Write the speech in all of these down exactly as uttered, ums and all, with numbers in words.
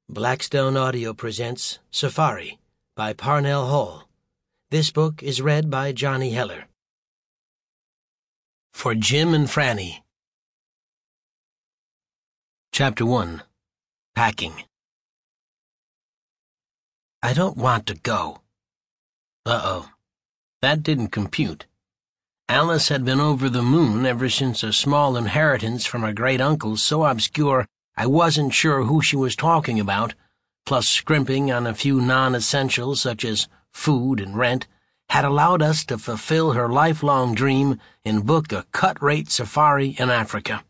Blackstone Audio presents Safari by Parnell Hall. This book is read by Johnny Heller. For Jim and Franny. Chapter one. Packing. I don't want to go. Uh-oh. That didn't compute. Alice had been over the moon ever since a small inheritance from her great-uncle so obscure I wasn't sure who she was talking about, plus scrimping on a few non-essentials such as food and rent, had allowed us to fulfill her lifelong dream and book a cut-rate safari in Africa.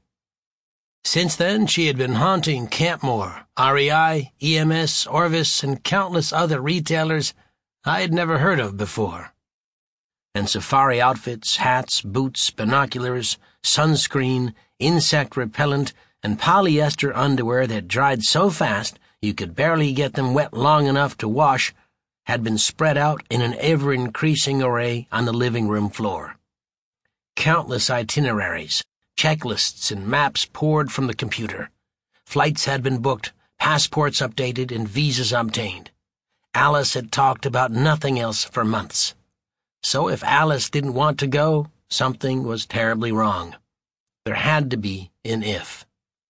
Since then, she had been haunting Campmore, R E I, E M S, Orvis, and countless other retailers I had never heard of before. And safari outfits, hats, boots, binoculars, sunscreen, insect repellent, and polyester underwear that dried so fast you could barely get them wet long enough to wash had been spread out in an ever-increasing array on the living room floor. Countless itineraries, checklists, and maps poured from the computer. Flights had been booked, passports updated, and visas obtained. Alice had talked about nothing else for months. So if Alice didn't want to go, something was terribly wrong. There had to be an if.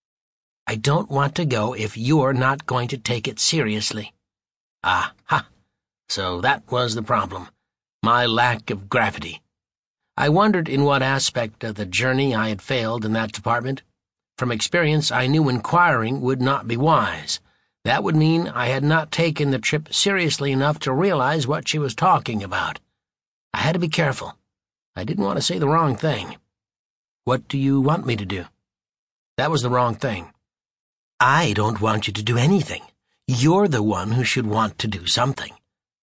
I don't want to go if you're not going to take it seriously. Ah, ha. So that was the problem. My lack of gravity. I wondered in what aspect of the journey I had failed in that department. From experience, I knew inquiring would not be wise. That would mean I had not taken the trip seriously enough to realize what she was talking about. I had to be careful. I didn't want to say the wrong thing. What do you want me to do? That was the wrong thing. I don't want you to do anything. You're the one who should want to do something.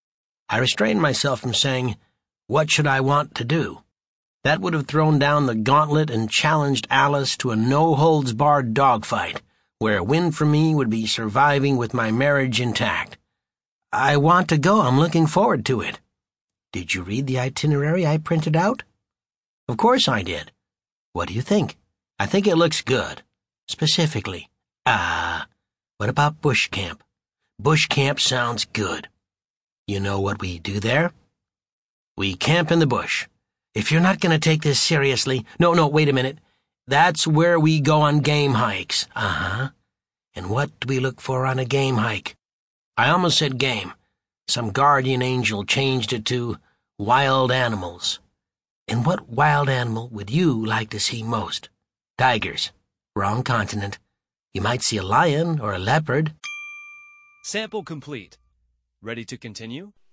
I restrained myself from saying, what should I want to do? That would have thrown down the gauntlet and challenged Alice to a no-holds-barred dogfight, where a win for me would be surviving with my marriage intact. I want to go. I'm looking forward to it. Did you read the itinerary I printed out? Of course I did. What do you think? I think it looks good. Specifically. Ah, what about bush camp? Bush camp sounds good. You know what we do there? We camp in the bush. If you're not going to take this seriously... No, no, wait a minute. That's where we go on game hikes. Uh-huh. And what do we look for on a game hike? I almost said game. Some guardian angel changed it to wild animals. And what wild animal would you like to see most? Tigers. Wrong continent. You might see a lion or a leopard. Sample complete. Ready to continue?